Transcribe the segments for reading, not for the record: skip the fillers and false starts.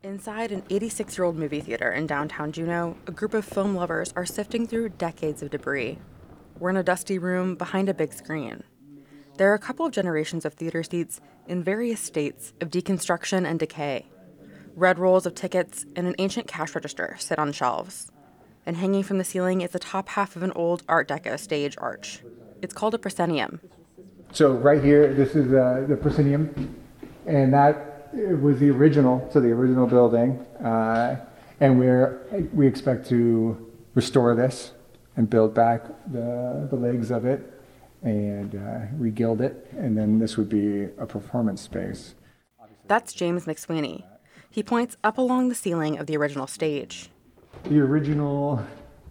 Inside an 86-year-old movie theater in downtown Juneau, a group of film lovers are sifting through decades of debris. We're in a dusty room behind a big screen. There are a couple of generations of theater seats in various states of deconstruction and decay. Red rolls of tickets and an ancient cash register sit on shelves. And hanging from the ceiling is the top half of an old Art Deco stage arch. It's called a proscenium. So right here, this is the proscenium, and that was the original building, and we expect to restore this and build back the legs of it and regild it, and then this would be a performance space. That's James McSweeney. He points up along the ceiling of the original stage. The original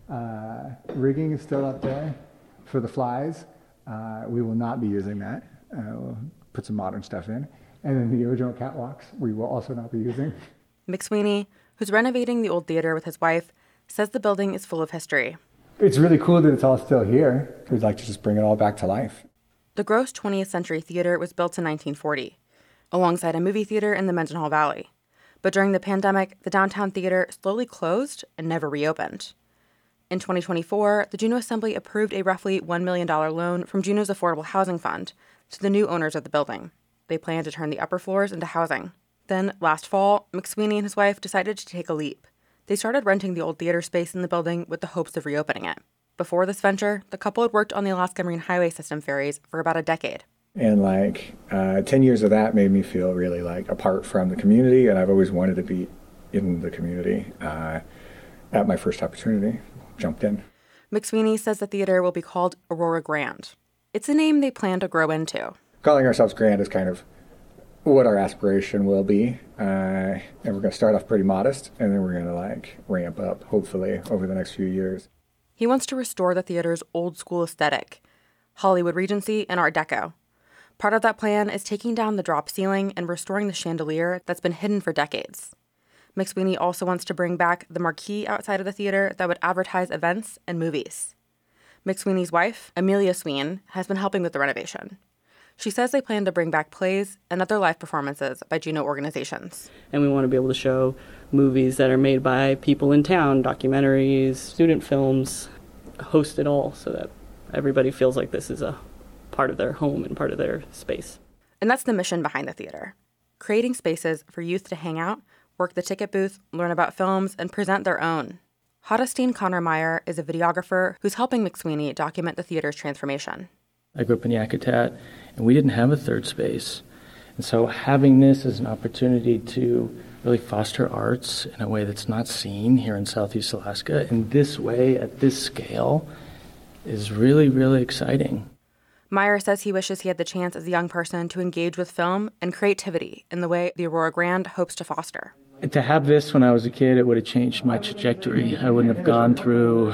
rigging is still up there for the flies. We will not be using that. We'll put some modern stuff in. And then the original catwalks we will also not be using. McSweeney, who's renovating the old theater with his wife, says the building is full of history. It's really cool that it's all still here. We'd like to just bring it all back to life. The Gross 20th Century Theater was built in 1940, alongside a movie theater in the Mendenhall Valley. But during the pandemic, the downtown theater slowly closed and never reopened. In 2024, the Juneau Assembly approved a roughly $1 million loan from Juneau's Affordable Housing Fund to the new owners of the building. They plan to turn the upper floors into housing. Then, last fall, McSweeney and his wife decided to take a leap. They started renting the old theater space in the building with the hopes of reopening it. Before this venture, the couple had worked on the Alaska Marine Highway System ferries for about a decade. And 10 years of that made me feel really apart from the community, and I've always wanted to be in the community. At my first opportunity, jumped in. McSweeney says the theater will be called Aurora Grand. It's a name they plan to grow into. Calling ourselves Grand is kind of what our aspiration will be. And we're going to start off pretty modest, and then we're going to ramp up, hopefully, over the next few years. He wants to restore the theater's old school aesthetic, Hollywood Regency and Art Deco. Part of that plan is taking down the drop ceiling and restoring the chandelier that's been hidden for decades. McSweeney also wants to bring back the marquee outside of the theater that would advertise events and movies. McSweeney's wife, Amelia Sween, has been helping with the renovation. She says they plan to bring back plays and other live performances by Juneau organizations. And we want to be able to show movies that are made by people in town, documentaries, student films, host it all so that everybody feels like this is a part of their home and part of their space. And that's the mission behind the theater, creating spaces for youth to hang out, work the ticket booth, learn about films, and present their own. Hadastine Connor Meyer is a videographer who's helping McSweeney document the theater's transformation. I grew up in Yakutat, and we didn't have a third space. And so having this as an opportunity to really foster arts in a way that's not seen here in Southeast Alaska in this way, at this scale, is really, really exciting. Meyer says he wishes he had the chance as a young person to engage with film and creativity in the way the Aurora Grand hopes to foster. To have this when I was a kid, it would have changed my trajectory. I wouldn't have gone through,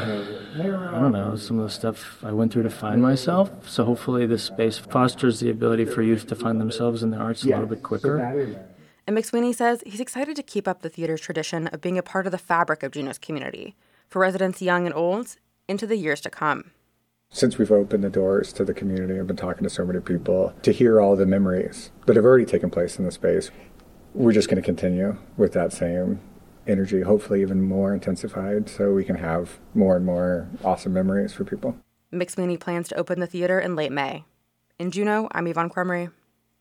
some of the stuff I went through to find myself. So hopefully this space fosters the ability for youth to find themselves in the arts a little bit quicker. And McSweeney says he's excited to keep up the theater's tradition of being a part of the fabric of Juneau's community, for residents young and old, into the years to come. Since we've opened the doors to the community, I've been talking to so many people to hear all the memories that have already taken place in the space. We're just going to continue with that same energy, hopefully even more intensified, so we can have more and more awesome memories for people. McSweeney plans to open the theater in late May. In Juneau, I'm Yvonne Crumry.